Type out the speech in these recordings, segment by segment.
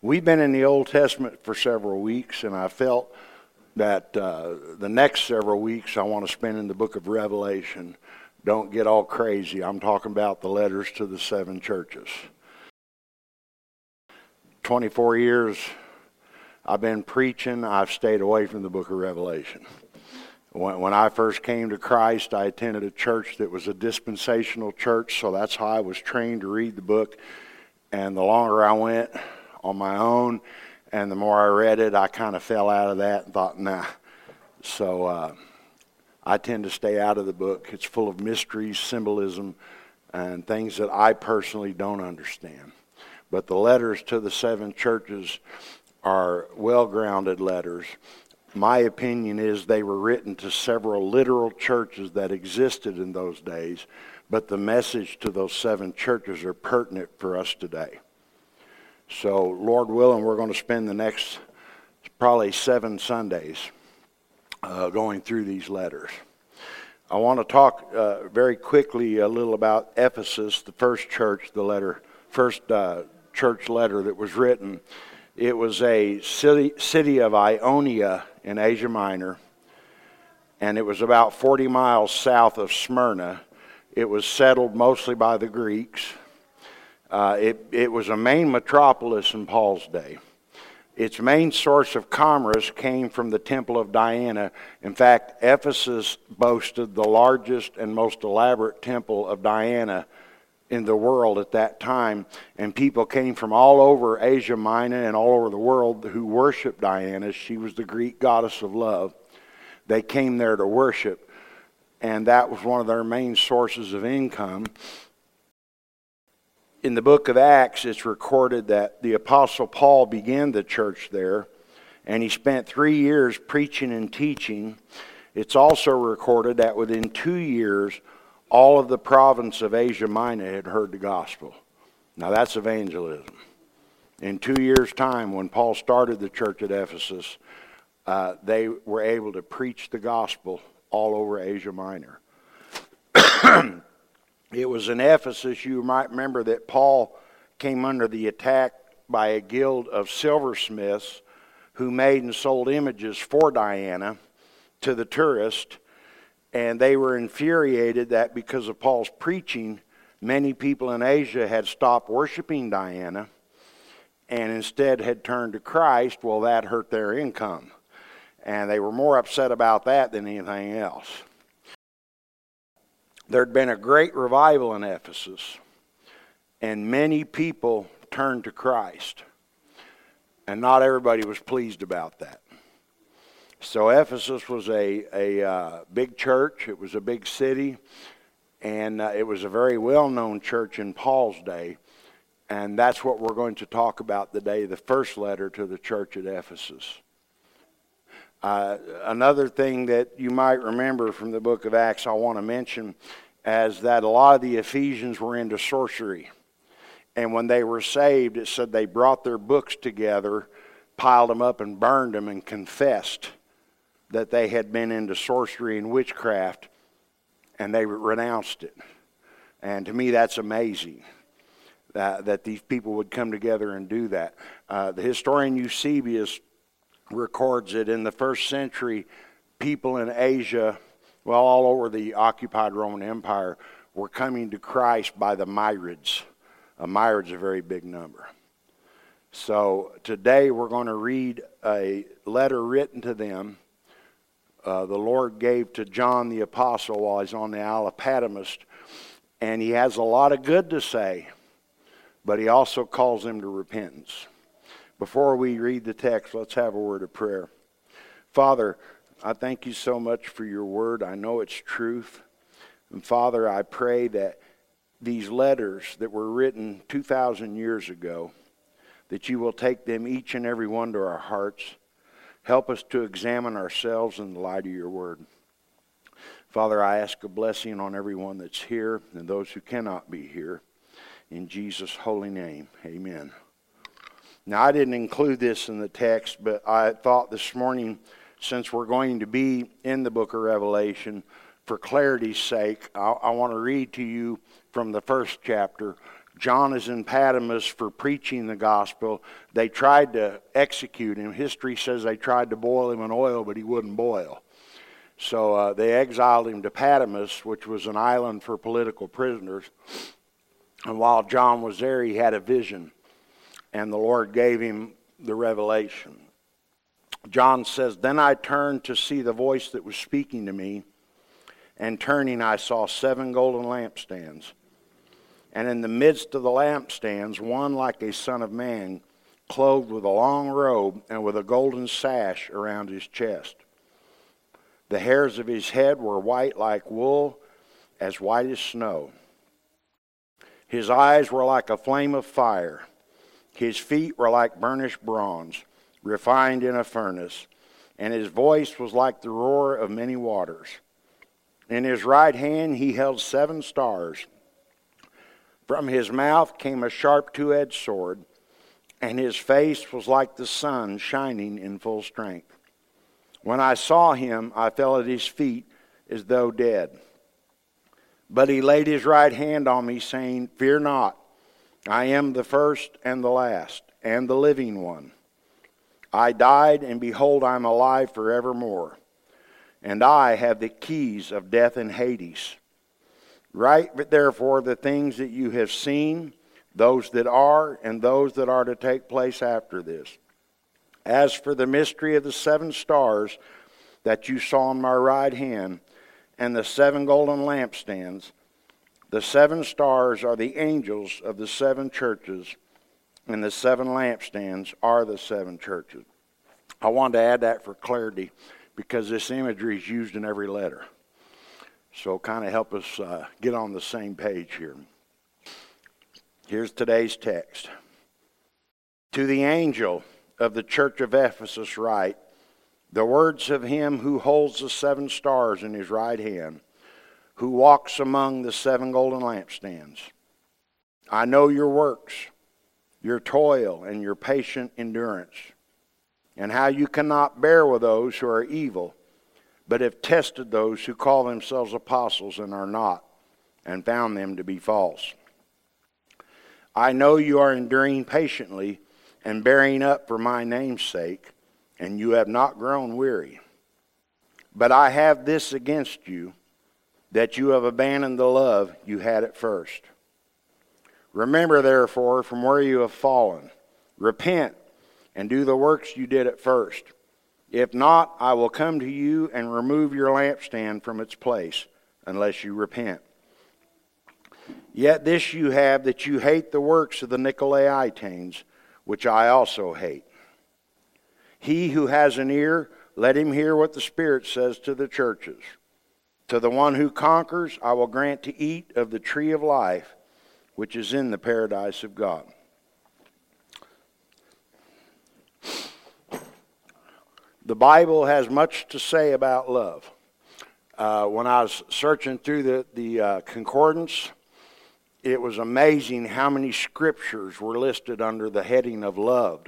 We've been in the Old Testament for several weeks, and I felt that the next several weeks I want to spend in the book of Revelation. Don't get all crazy. I'm talking about the letters to the 7 churches. 24 years I've been preaching. I've stayed away from the book of Revelation. When I first came to Christ, I attended a church that was a dispensational church, so that's how I was trained to read the book. And the longer I went on my own, and the more I read it, I kind of fell out of that and thought, nah. So I tend to stay out of the book. It's full of mysteries, symbolism, and things that I personally don't understand. But the letters to the 7 churches are well-grounded letters. My opinion is they were written to several literal churches that existed in those days, but the message to those 7 churches are pertinent for us today. So, Lord willing, we're going to spend the next probably 7 Sundays going through these letters. I want to talk very quickly a little about Ephesus, the first church, first church letter that was written. It was a city of Ionia in Asia Minor, and it was about 40 miles south of Smyrna. It was settled mostly by the Greeks. It was a main metropolis in Paul's day. Its main source of commerce came from the Temple of Diana. In fact, Ephesus boasted the largest and most elaborate temple of Diana in the world at that time, and people came from all over Asia Minor and all over the world who worshiped Diana. She was the Greek goddess of love. They came there to worship, and that was one of their main sources of income. In the book of Acts, it's recorded that the Apostle Paul began the church there, and he spent 3 years preaching and teaching. It's also recorded that within 2 years, all of the province of Asia Minor had heard the gospel. Now that's evangelism. In 2 years' time, when Paul started the church at Ephesus, they were able to preach the gospel all over Asia Minor. It was in Ephesus, you might remember, that Paul came under the attack by a guild of silversmiths who made and sold images for Diana to the tourist. And they were infuriated that because of Paul's preaching, many people in Asia had stopped worshiping Diana and instead had turned to Christ. Well, that hurt their income. And they were more upset about that than anything else. There'd been a great revival in Ephesus, and many people turned to Christ. And not everybody was pleased about that. So Ephesus was a big church. It was a big city, and it was a very well-known church in Paul's day. And that's what we're going to talk about today, the first letter to the church at Ephesus. Another thing that you might remember from the book of Acts I want to mention is that a lot of the Ephesians were into sorcery. And when they were saved, it said they brought their books together, piled them up and burned them, and confessed that they had been into sorcery and witchcraft, and they renounced it. And to me, that's amazing that these people would come together and do that. The historian Eusebius records that in the first century, people in Asia, well, all over the occupied Roman Empire, were coming to Christ by the myriads. A myriad's a very big number. So today we're going to read a letter written to them. The Lord gave to John the Apostle while he's on the Isle of Patmos, and he has a lot of good to say, but he also calls them to repentance. Before we read the text, let's have a word of prayer. Father, I thank you so much for your word. I know it's truth. And Father, I pray that these letters that were written 2,000 years ago, that you will take them each and every one to our hearts. Help us to examine ourselves in the light of your word. Father, I ask a blessing on everyone that's here and those who cannot be here. In Jesus' holy name, amen. Now, I didn't include this in the text, but I thought this morning, since we're going to be in the book of Revelation, for clarity's sake, I want to read to you from the first chapter John is in Patmos for preaching the gospel. They tried to execute him. History says they tried to boil him in oil, but he wouldn't boil. So they exiled him to Patmos, which was an island for political prisoners. And while John was there, he had a vision, and the Lord gave him the revelation. John says, "Then I turned to see the voice that was speaking to me, and turning I saw 7 golden lampstands. And in the midst of the lampstands, one like a son of man, clothed with a long robe and with a golden sash around his chest. The hairs of his head were white like wool, as white as snow. His eyes were like a flame of fire. His feet were like burnished bronze, refined in a furnace, and his voice was like the roar of many waters. In his right hand he held 7 stars. From his mouth came a sharp 2-edged sword, and his face was like the sun shining in full strength. When I saw him, I fell at his feet as though dead. But he laid his right hand on me, saying, 'Fear not, I am the first and the last, and the living one. I died, and behold, I am alive forevermore. And I have the keys of death and Hades. Write therefore the things that you have seen, those that are, and those that are to take place after this. As for the mystery of the 7 stars that you saw in my right hand, and the 7 golden lampstands, the 7 stars are the angels of the 7 churches, and the 7 lampstands are the 7 churches.'" I wanted to add that for clarity, because this imagery is used in every letter. So kind of help us get on the same page here. Here's today's text. "To the angel of the church of Ephesus write, the words of him who holds the 7 stars in his right hand, who walks among the 7 golden lampstands. I know your works, your toil, and your patient endurance, and how you cannot bear with those who are evil, but have tested those who call themselves apostles and are not, and found them to be false. I know you are enduring patiently and bearing up for my name's sake, and you have not grown weary. But I have this against you, that you have abandoned the love you had at first. Remember, therefore, from where you have fallen. Repent and do the works you did at first. If not, I will come to you and remove your lampstand from its place, unless you repent. Yet this you have, that you hate the works of the Nicolaitanes, which I also hate. He who has an ear, let him hear what the Spirit says to the churches. To the one who conquers, I will grant to eat of the tree of life, which is in the paradise of God." The Bible has much to say about love. When I was searching through the concordance, it was amazing how many scriptures were listed under the heading of loved.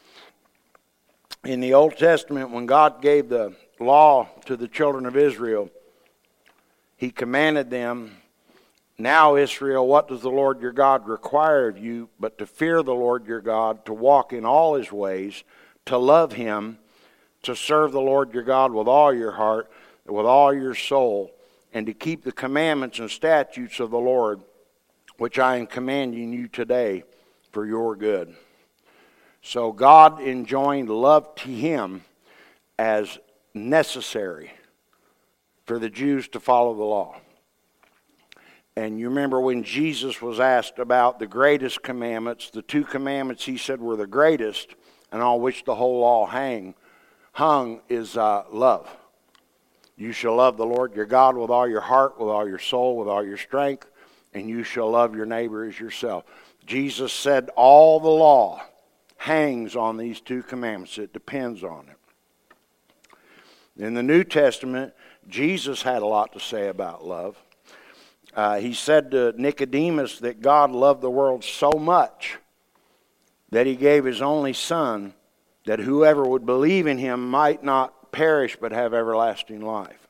In the Old Testament, when God gave the law to the children of Israel, He commanded them, "Now, Israel, what does the Lord your God require of you but to fear the Lord your God, to walk in all His ways, to love Him, to serve the Lord your God with all your heart, with all your soul, and to keep the commandments and statutes of the Lord, which I am commanding you today for your good." So God enjoined love to Him as necessary for the Jews to follow the law. And you remember when Jesus was asked about the greatest commandments, the 2 commandments He said were the greatest, and on which the whole law hung is love. You shall love the Lord your God with all your heart, with all your soul, with all your strength, and you shall love your neighbor as yourself. Jesus said all the law hangs on these 2 commandments. It depends on it. In the New Testament, Jesus had a lot to say about love. He said to Nicodemus that God loved the world so much that He gave His only Son, that whoever would believe in Him might not perish but have everlasting life.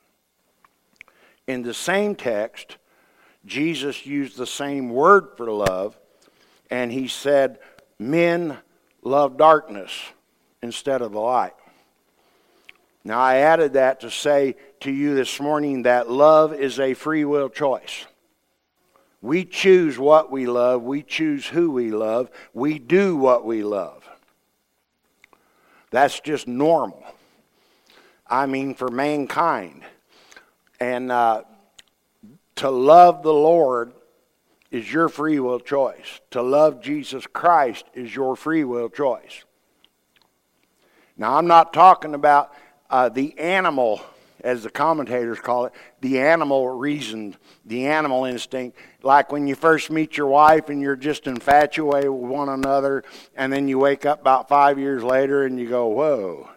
In the same text, Jesus used the same word for love, And he said, men love darkness instead of the light. Now, I added that to say to you this morning that love is a free will choice. We choose what we love. We choose who we love. We do what we love. That's just normal. I mean, for mankind. And to love the Lord is your free will choice. To love Jesus Christ is your free will choice. Now, I'm not talking about the animal, as the commentators call it, the animal reason, the animal instinct. Like when you first meet your wife and you're just infatuated with one another, and then you wake up about 5 years later and you go, whoa.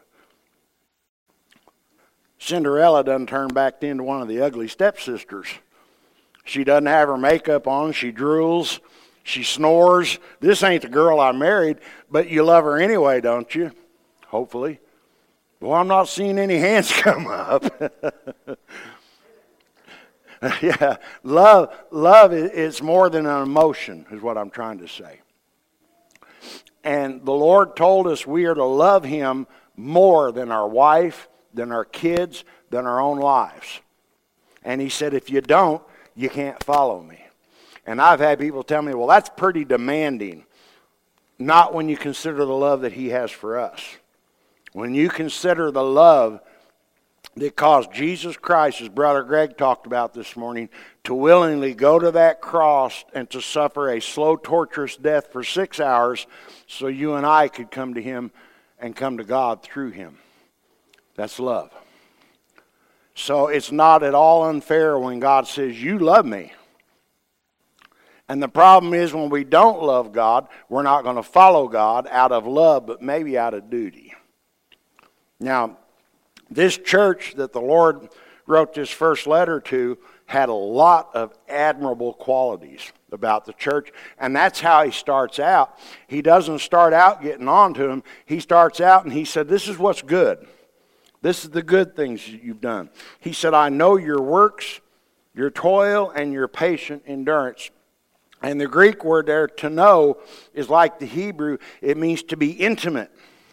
Cinderella doesn't turn back into one of the ugly stepsisters. She doesn't have her makeup on. She drools. She snores. This ain't the girl I married, but you love her anyway, don't you? Hopefully. Well, I'm not seeing any hands come up. Yeah, love is more than an emotion, is what I'm trying to say. And the Lord told us we are to love Him more than our wife, than our kids, than our own lives. And He said, if you don't, you can't follow me. And I've had people tell me, well, that's pretty demanding. Not when you consider the love that He has for us. When you consider the love that caused Jesus Christ, as Brother Greg talked about this morning, to willingly go to that cross and to suffer a slow, torturous death for 6 hours so you and I could come to Him and come to God through Him. That's love. So it's not at all unfair when God says, you love me. And the problem is when we don't love God, we're not going to follow God out of love, but maybe out of duty. Now, this church that the Lord wrote this first letter to had a lot of admirable qualities about the church, and that's how he starts out. He doesn't start out getting on to them. He starts out and he said, this is what's good. This is the good things you've done. He said, I know your works, your toil, and your patient endurance. And the Greek word there, to know, is like the Hebrew. It means to be intimate.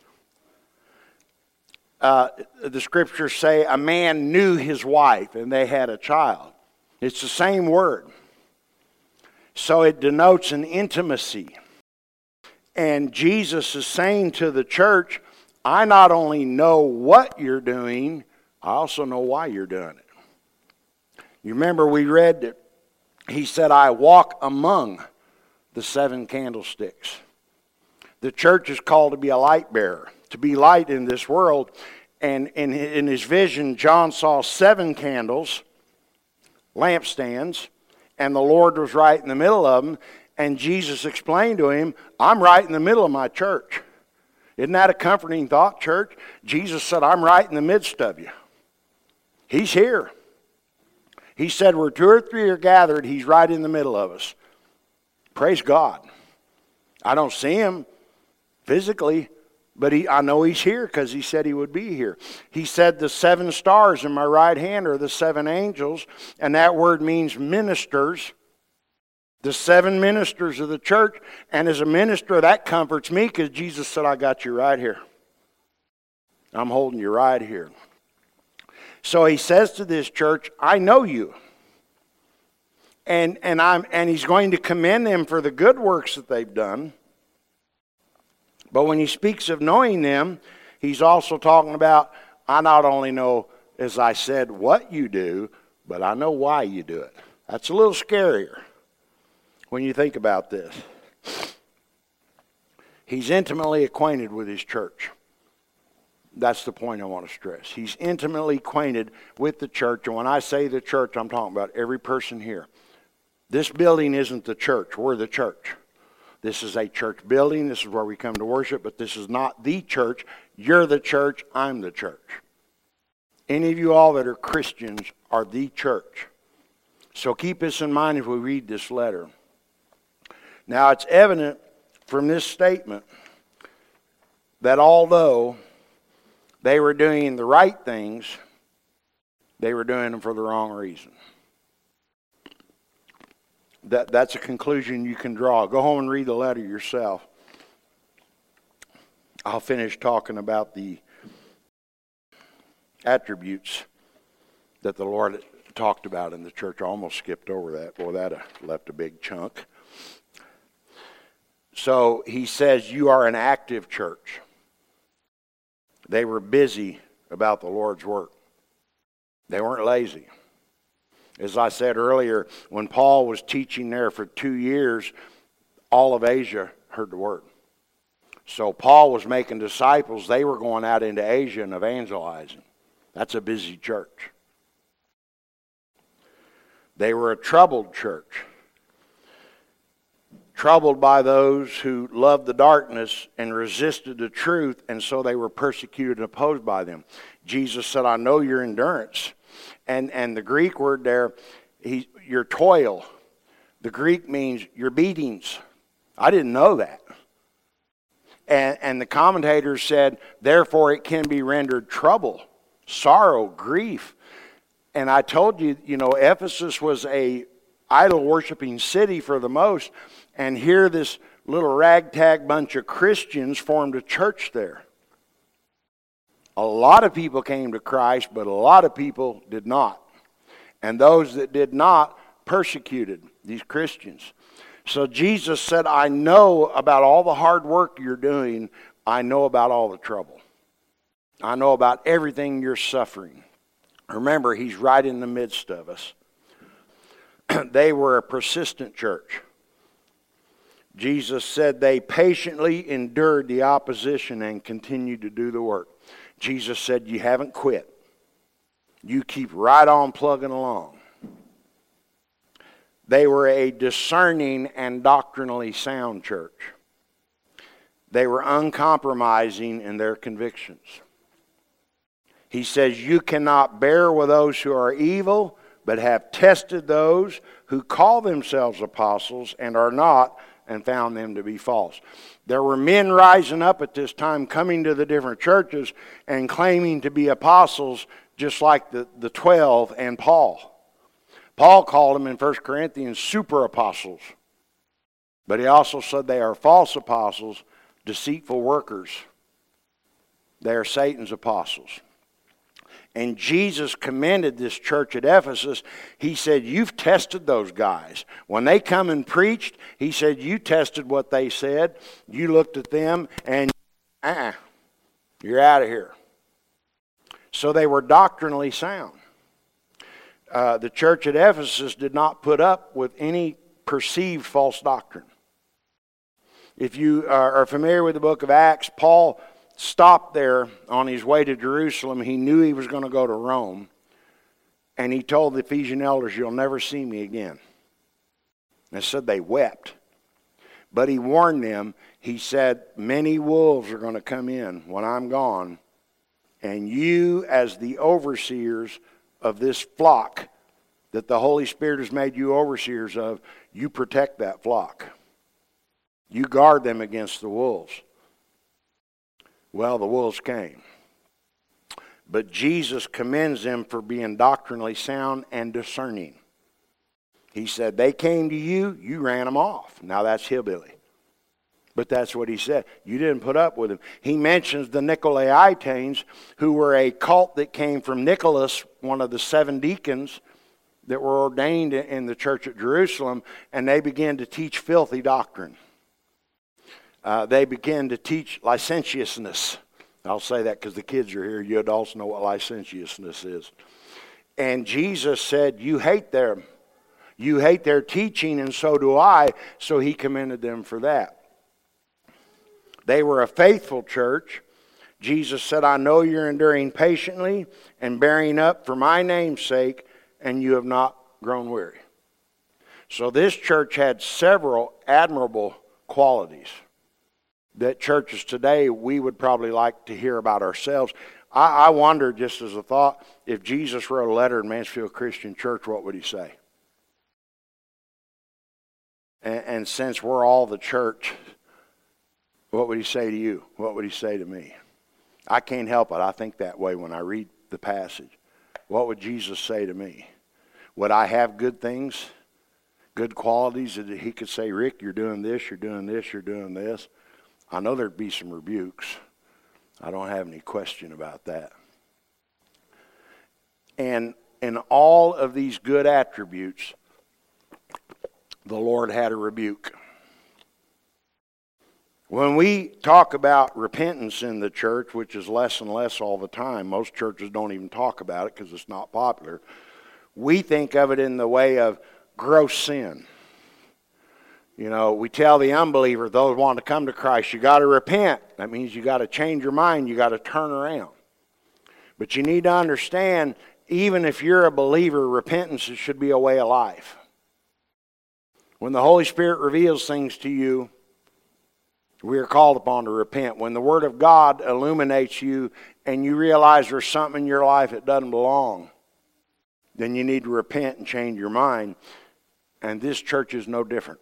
The scriptures say a man knew his wife and they had a child. It's the same word. So it denotes an intimacy. And Jesus is saying to the church, I not only know what you're doing, I also know why you're doing it. You remember we read that He said, I walk among the 7 candlesticks. The church is called to be a light bearer, to be light in this world. And in his vision, John saw 7 candles, lampstands, and the Lord was right in the middle of them. And Jesus explained to him, I'm right in the middle of my church. Isn't that a comforting thought, church? Jesus said, I'm right in the midst of you. He's here. He said, where 2 or 3 are gathered, He's right in the middle of us. Praise God. I don't see Him physically, but I know He's here because He said He would be here. He said the 7 stars in my right hand are the 7 angels, and that word means ministers. The 7 ministers of the church, and as a minister, that comforts me because Jesus said, I got you right here. I'm holding you right here. So He says to this church, I know you. And He's going to commend them for the good works that they've done. But when He speaks of knowing them, He's also talking about, I not only know, as I said, what you do, but I know why you do it. That's a little scarier when you think about this. He's intimately acquainted with His church. That's the point I want to stress. He's intimately acquainted with the church. And when I say the church, I'm talking about every person here. This building isn't the church. We're the church. This is a church building. This is where we come to worship. But this is not the church. You're the church. I'm the church. Any of you all that are Christians are the church. So keep this in mind as we read this letter. Now, it's evident from this statement that although they were doing the right things, they were doing them for the wrong reason. That's a conclusion you can draw. Go home and read the letter yourself. I'll finish talking about the attributes that the Lord talked about in the church. I almost skipped over that. Boy, that left a big chunk. So he says, you are an active church. They were busy about the Lord's work. They weren't lazy. As I said earlier, when Paul was teaching there for 2 years, all of Asia heard the word. So Paul was making disciples. They were going out into Asia and evangelizing. That's a busy church. They were a troubled church. Troubled by those who loved the darkness and resisted the truth, and so they were persecuted and opposed by them. Jesus said, I know your endurance. And the Greek word there, your toil. The Greek means your beatings. I didn't know that. And the commentators said, therefore it can be rendered trouble, sorrow, grief. And I told you, Ephesus was a idol-worshiping city for the most. And here this little ragtag bunch of Christians formed a church there. A lot of people came to Christ, but a lot of people did not. And those that did not persecuted these Christians. So Jesus said, I know about all the hard work you're doing. I know about all the trouble. I know about everything you're suffering. Remember, he's right in the midst of us. They were a persistent church. Jesus said they patiently endured the opposition and continued to do the work. Jesus said, you haven't quit. You keep right on plugging along. They were a discerning and doctrinally sound church. They were uncompromising in their convictions. He says, you cannot bear with those who are evil, but have tested those who call themselves apostles and are not, and found them to be false. There were men rising up at this time, coming to the different churches and claiming to be apostles, just like the 12 and Paul. Paul called them in 1 Corinthians super apostles. But he also said they are false apostles, deceitful workers. They are Satan's apostles. And Jesus commended this church at Ephesus. He said, you've tested those guys. When they come and preached, he said, you tested what they said. You looked at them and you're out of here. So they were doctrinally sound. The church at Ephesus did not put up with any perceived false doctrine. If you are familiar with the book of Acts, Paul stopped there on his way to Jerusalem. He knew he was going to go to Rome. And he told the Ephesian elders, you'll never see me again. And it said they wept. But he warned them. He said, many wolves are going to come in when I'm gone. And you, as the overseers of this flock that the Holy Spirit has made you overseers of, you protect that flock. You guard them against the wolves. Well, the wolves came. But Jesus commends them for being doctrinally sound and discerning. He said, they came to you, you ran them off. Now that's hillbilly. But that's what he said. You didn't put up with them. He mentions the Nicolaitanes, who were a cult that came from Nicholas, one of the 7 deacons that were ordained in the church at Jerusalem, and they began to teach filthy doctrine. They began to teach licentiousness. I'll say that because the kids are here. You adults know what licentiousness is. And Jesus said, you hate them. You hate their teaching, and so do I. So he commended them for that. They were a faithful church. Jesus said, I know you're enduring patiently and bearing up for my name's sake, and you have not grown weary. So this church had several admirable qualities that churches today we would probably like to hear about ourselves. I wonder, just as a thought, if Jesus wrote a letter in Mansfield Christian Church, what would he say? And since we're all the church, what would he say to you? What would he say to me? I can't help it. I think that way when I read the passage. What would Jesus say to me? Would I have good things? good qualities that he could say, Rick, you're doing this, you're doing this, you're doing this. I know there'd be some rebukes. I don't have any question about that. And in all of these good attributes, the Lord had a rebuke. When we talk about repentance in the church, which is less and less all the time, most churches don't even talk about it because it's not popular. We think of it in the way of gross sin. You know, we tell the unbeliever, those who want to come to Christ, you got to repent. That means you got to change your mind. You got to turn around. But you need to understand, even if you're a believer, repentance should be a way of life. When the Holy Spirit reveals things to you, we are called upon to repent. When the Word of God illuminates you and you realize there's something in your life that doesn't belong, then you need to repent and change your mind. And this church is no different.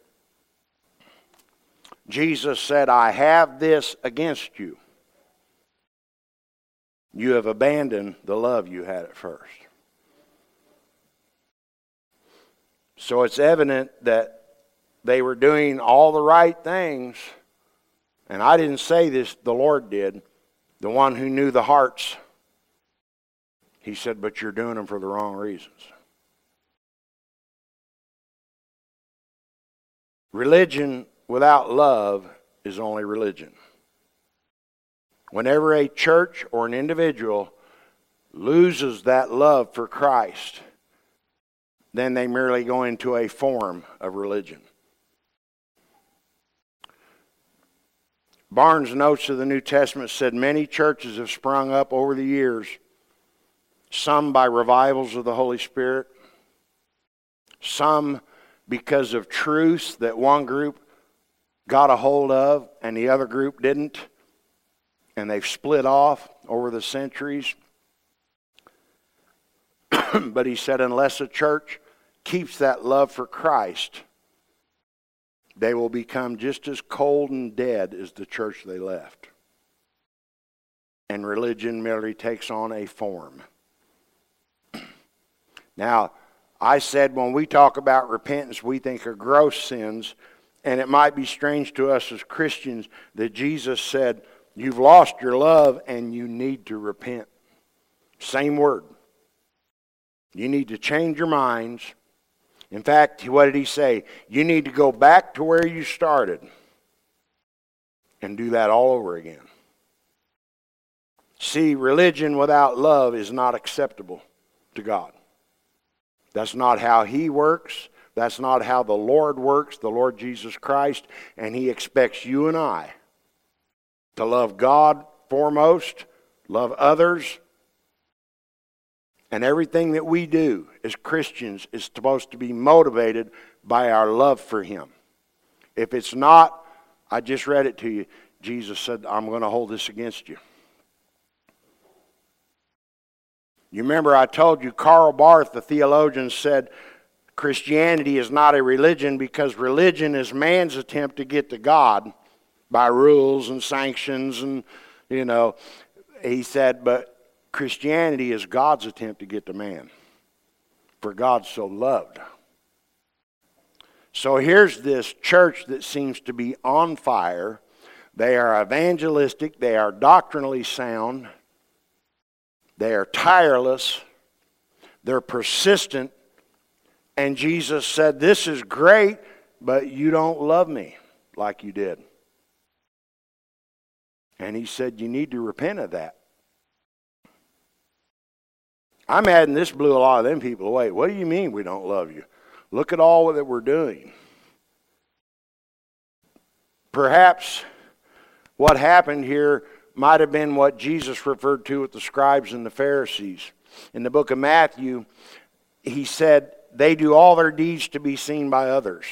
Jesus said, I have this against you. You have abandoned the love you had at first. So it's evident that they were doing all the right things. And I didn't say this, the Lord did. The one who knew the hearts. He said, but you're doing them for the wrong reasons. Religion without love is only religion. Whenever a church or an individual loses that love for Christ, then they merely go into a form of religion. Barnes' notes of the New Testament said many churches have sprung up over the years, some by revivals of the Holy Spirit, some because of truths that one group got a hold of and the other group didn't, and they've split off over the centuries. But he said unless a church keeps that love for Christ, they will become just as cold and dead as the church they left. And religion merely takes on a form. Now, I said when we talk about repentance, we think of gross sins. And it might be strange to us as Christians that Jesus said, you've lost your love and you need to repent. Same word. You need to change your minds. In fact, what did he say? You need to go back to where you started and do that all over again. See, religion without love is not acceptable to God. That's not how He works. That's not how the Lord works, the Lord Jesus Christ. And He expects you and I to love God foremost, love others. And everything that we do as Christians is supposed to be motivated by our love for Him. If it's not, I just read it to you. Jesus said, I'm going to hold this against you. You remember I told you Karl Barth, the theologian, said Christianity is not a religion because religion is man's attempt to get to God by rules and sanctions and, he said, but Christianity is God's attempt to get to man. For God so loved. So here's this church that seems to be on fire. They are evangelistic. They are doctrinally sound. They are tireless. They're persistent. And Jesus said, this is great, but you don't love me like you did. And He said, you need to repent of that. I'm adding this blew a lot of them people away. What do you mean we don't love you? Look at all that we're doing. Perhaps what happened here might have been what Jesus referred to with the scribes and the Pharisees. In the book of Matthew, He said, they do all their deeds to be seen by others.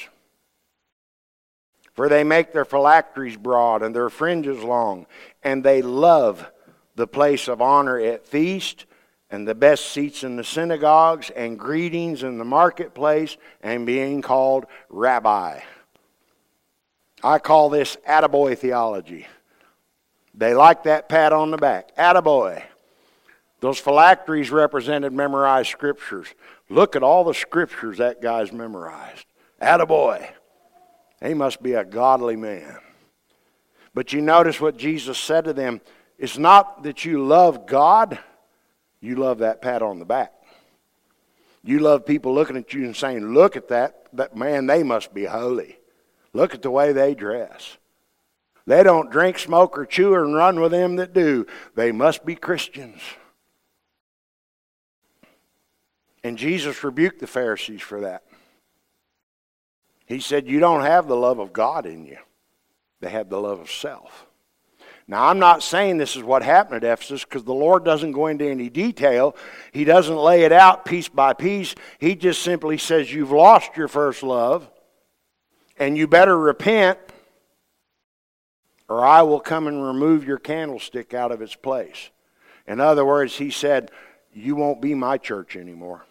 For they make their phylacteries broad and their fringes long, and they love the place of honor at feast, and the best seats in the synagogues, and greetings in the marketplace, and being called rabbi. I call this attaboy theology. They like that pat on the back. Attaboy. Those phylacteries represented memorized scriptures. Look at all the scriptures that guy's memorized. Attaboy. He must be a godly man. But you notice what Jesus said to them. It's not that you love God. You love that pat on the back. You love people looking at you and saying, look at that man, they must be holy. Look at the way they dress. They don't drink, smoke, or chew and run with them that do. They must be Christians. And Jesus rebuked the Pharisees for that. He said, you don't have the love of God in you. They have the love of self. Now, I'm not saying this is what happened at Ephesus, because the Lord doesn't go into any detail. He doesn't lay it out piece by piece. He just simply says, you've lost your first love, and you better repent, or I will come and remove your candlestick out of its place. In other words, he said, you won't be my church anymore.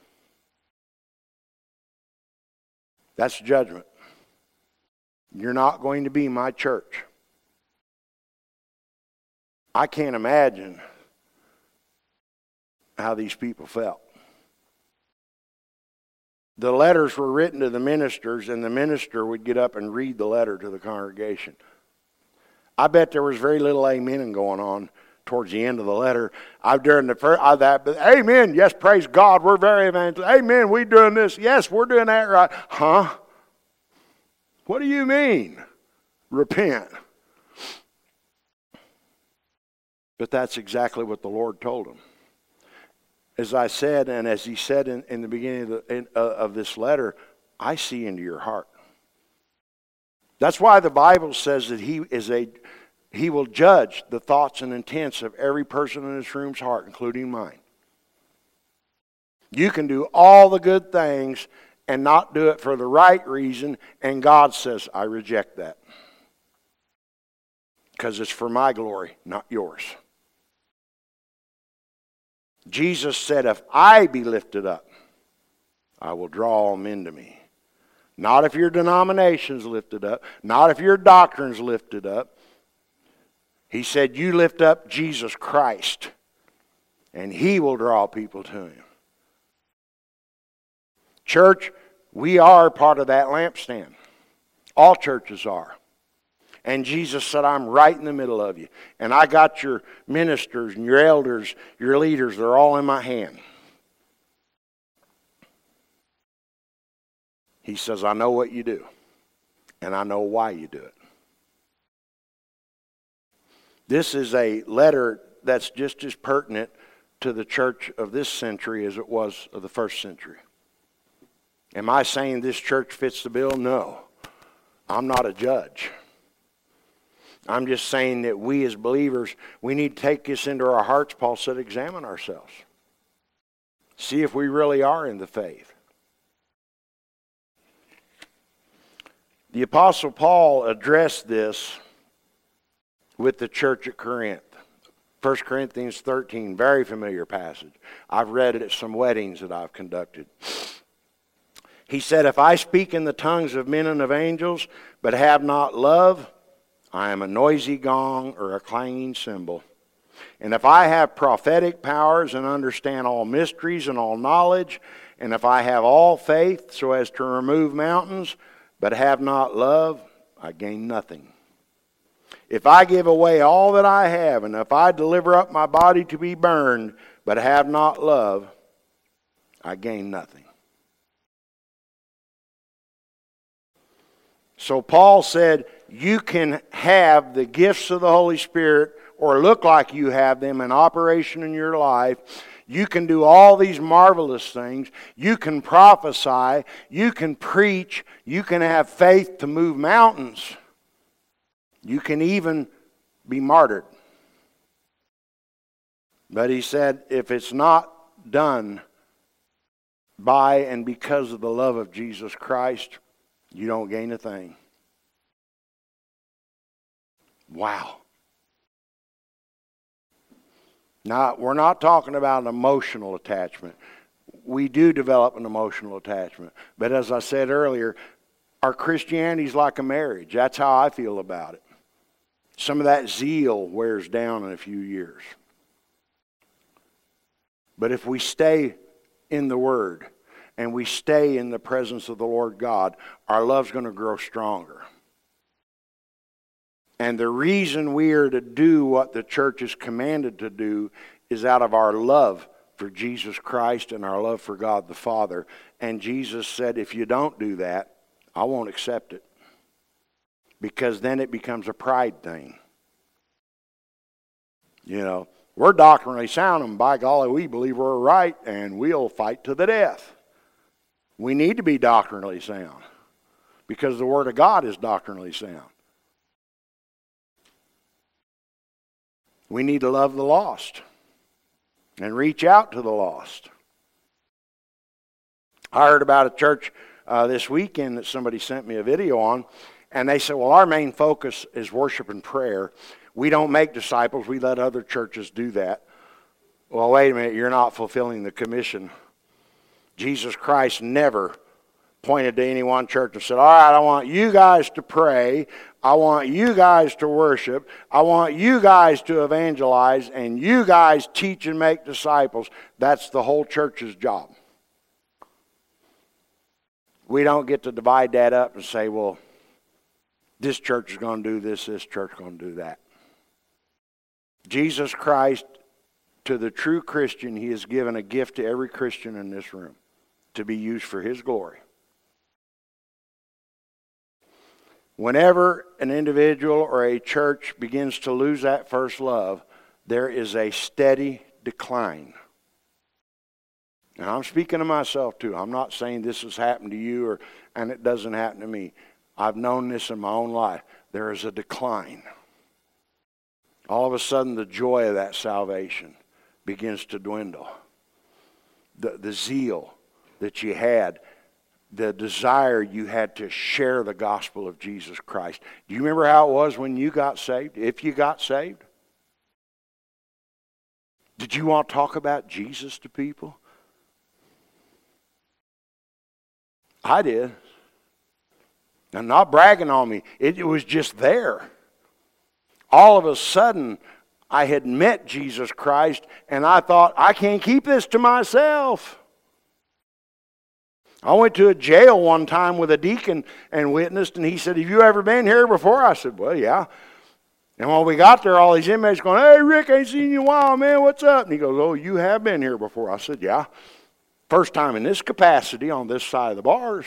That's judgment. You're not going to be my church. I can't imagine how these people felt. The letters were written to the ministers, and the minister would get up and read the letter to the congregation. I bet there was very little amening going on towards the end of the letter. Amen, yes, praise God, we're very evangelistic. Amen, we're doing this. Yes, we're doing that right. Huh? What do you mean? Repent. But that's exactly what the Lord told him. As I said, and as he said in the beginning of this letter, I see into your heart. That's why the Bible says that he will judge the thoughts and intents of every person in this room's heart, including mine. You can do all the good things and not do it for the right reason, and God says, I reject that. Because it's for my glory, not yours. Jesus said, if I be lifted up, I will draw them into me. Not if your denomination's lifted up, not if your doctrine's lifted up. He said, you lift up Jesus Christ, and he will draw people to him. Church, we are part of that lampstand. All churches are. And Jesus said, I'm right in the middle of you. And I got your ministers and your elders, your leaders, they're all in my hand. He says, I know what you do. And I know why you do it. This is a letter that's just as pertinent to the church of this century as it was of the first century. Am I saying this church fits the bill? No. I'm not a judge. I'm just saying that we as believers, we need to take this into our hearts. Paul said, examine ourselves. See if we really are in the faith. The Apostle Paul addressed this with the church at Corinth. 1 Corinthians 13, very familiar passage. I've read it at some weddings that I've conducted. He said, if I speak in the tongues of men and of angels, but have not love, I am a noisy gong or a clanging cymbal. And if I have prophetic powers and understand all mysteries and all knowledge, and if I have all faith so as to remove mountains, but have not love, I gain nothing. If I give away all that I have, and if I deliver up my body to be burned, but have not love, I gain nothing. So Paul said, you can have the gifts of the Holy Spirit or look like you have them in operation in your life. You can do all these marvelous things. You can prophesy. You can preach. You can have faith to move mountains. You can even be martyred. But he said, if it's not done by and because of the love of Jesus Christ, you don't gain a thing. Wow. Now, we're not talking about an emotional attachment. We do develop an emotional attachment. But as I said earlier, our Christianity is like a marriage. That's how I feel about it. Some of that zeal wears down in a few years. But if we stay in the Word, and we stay in the presence of the Lord God, our love's going to grow stronger. And the reason we are to do what the church is commanded to do is out of our love for Jesus Christ and our love for God the Father. And Jesus said, if you don't do that, I won't accept it. Because then it becomes a pride thing. You know, we're doctrinally sound, and by golly, we believe we're right, and we'll fight to the death. We need to be doctrinally sound, because the Word of God is doctrinally sound. We need to love the lost and reach out to the lost. I heard about a church this weekend that somebody sent me a video on, and they said, well, our main focus is worship and prayer. We don't make disciples. We let other churches do that. Well, wait a minute. You're not fulfilling the commission. Jesus Christ never pointed to any one church and said, all right, I want you guys to pray. I want you guys to worship. I want you guys to evangelize. And you guys teach and make disciples. That's the whole church's job. We don't get to divide that up and say, well, this church is going to do this church is going to do that. Jesus Christ, to the true Christian, He has given a gift to every Christian in this room to be used for His glory. Whenever an individual or a church begins to lose that first love, there is a steady decline. And I'm speaking to myself too. I'm not saying this has happened to you and it doesn't happen to me. I've known this in my own life. There is a decline. All of a sudden, the joy of that salvation begins to dwindle. The zeal that you had, the desire you had to share the gospel of Jesus Christ. Do you remember how it was when you got saved? If you got saved? Did you want to talk about Jesus to people? I did. I'm not bragging on me. It was just there. All of a sudden, I had met Jesus Christ, and I thought, I can't keep this to myself. I went to a jail one time with a deacon and witnessed, and he said, have you ever been here before? I said, well, yeah. And when we got there, all these inmates going, hey, Rick, I ain't seen you in a while, man, what's up? And he goes, oh, you have been here before. I said, yeah. First time in this capacity on this side of the bars.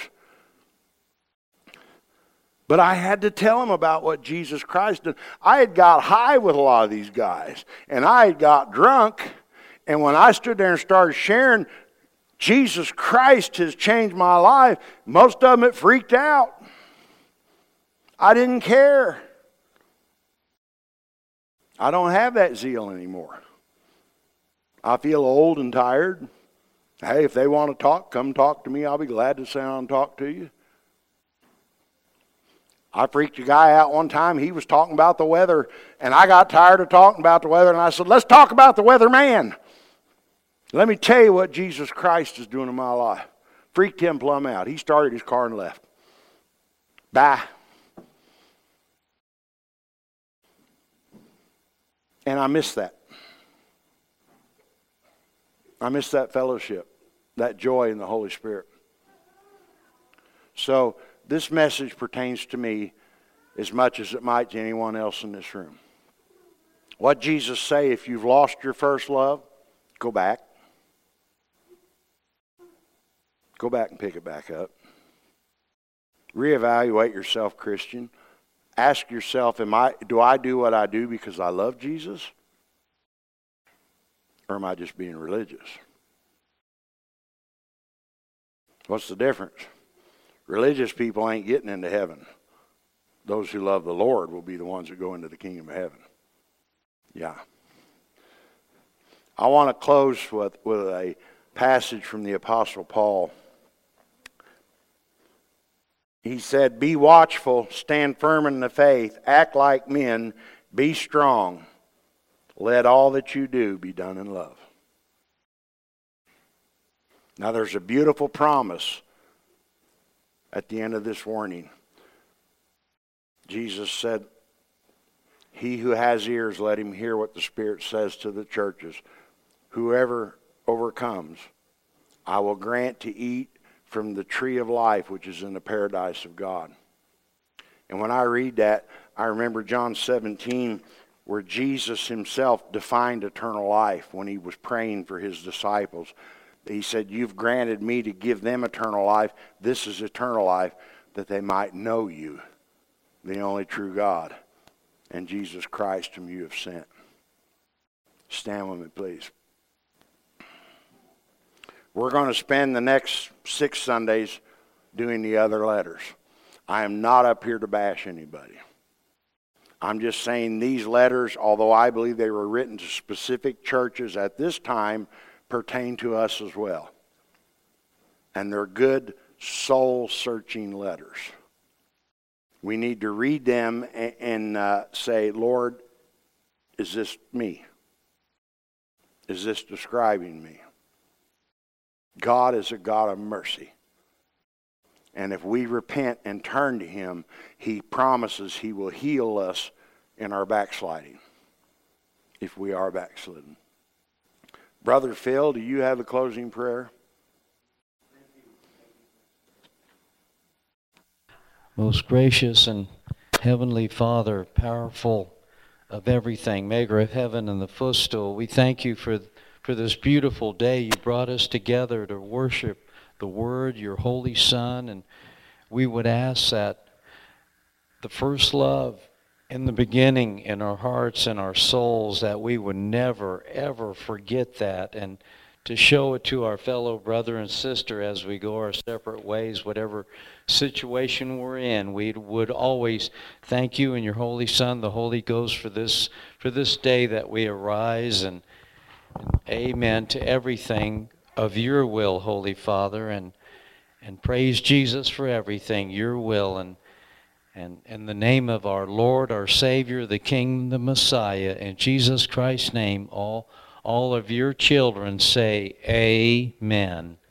But I had to tell him about what Jesus Christ did. I had got high with a lot of these guys, and I had got drunk, and when I stood there and started sharing, Jesus Christ has changed my life, most of them it freaked out. I didn't care. I don't have that zeal anymore. I feel old and tired. Hey, if they want to talk, come talk to me. I'll be glad to sit down and talk to you. I freaked a guy out one time. He was talking about the weather, and I got tired of talking about the weather, and I said, let's talk about the weatherman. Let me tell you what Jesus Christ is doing in my life. Freaked him plumb out. He started his car and left. Bye. And I miss that. I miss that fellowship, that joy in the Holy Spirit. So this message pertains to me as much as it might to anyone else in this room. What Jesus say, if you've lost your first love, go back. Go back and pick it back up. Reevaluate yourself, Christian. Ask yourself, do I do what I do because I love Jesus? Or am I just being religious? What's the difference? Religious people ain't getting into heaven. Those who love the Lord will be the ones that go into the kingdom of heaven. Yeah. I want to close with a passage from the Apostle Paul. He said, be watchful, stand firm in the faith, act like men, be strong. Let all that you do be done in love. Now there's a beautiful promise at the end of this warning. Jesus said, he who has ears, let him hear what the Spirit says to the churches. Whoever overcomes, I will grant to eat from the tree of life, which is in the paradise of God. And when I read that, I remember John 17, where Jesus himself defined eternal life when he was praying for his disciples. He said, you've granted me to give them eternal life. This is eternal life, that they might know you, the only true God, and Jesus Christ whom you have sent. Stand with me, please. We're going to spend the next 6 Sundays doing the other letters. I am not up here to bash anybody. I'm just saying these letters, although I believe they were written to specific churches at this time, pertain to us as well. And they're good, soul-searching letters. We need to read them and say, Lord, is this me? Is this describing me? God is a God of mercy. And if we repent and turn to him, he promises he will heal us in our backsliding, if we are backslidden. Brother Phil, do you have the closing prayer? Most gracious and heavenly Father, powerful of everything, maker of heaven and the footstool, we thank you for this beautiful day. You brought us together to worship the Word, your Holy Son, and we would ask that the first love in the beginning in our hearts and our souls, that we would never, ever forget that, and to show it to our fellow brother and sister as we go our separate ways, whatever situation we're in. We would always thank you and your Holy Son, the Holy Ghost, for this day that we arise, and amen to everything of your will, Holy Father, and praise Jesus for everything, your will, and in the name of our Lord, our Savior, the King, the Messiah, in Jesus Christ's name, all of your children say amen.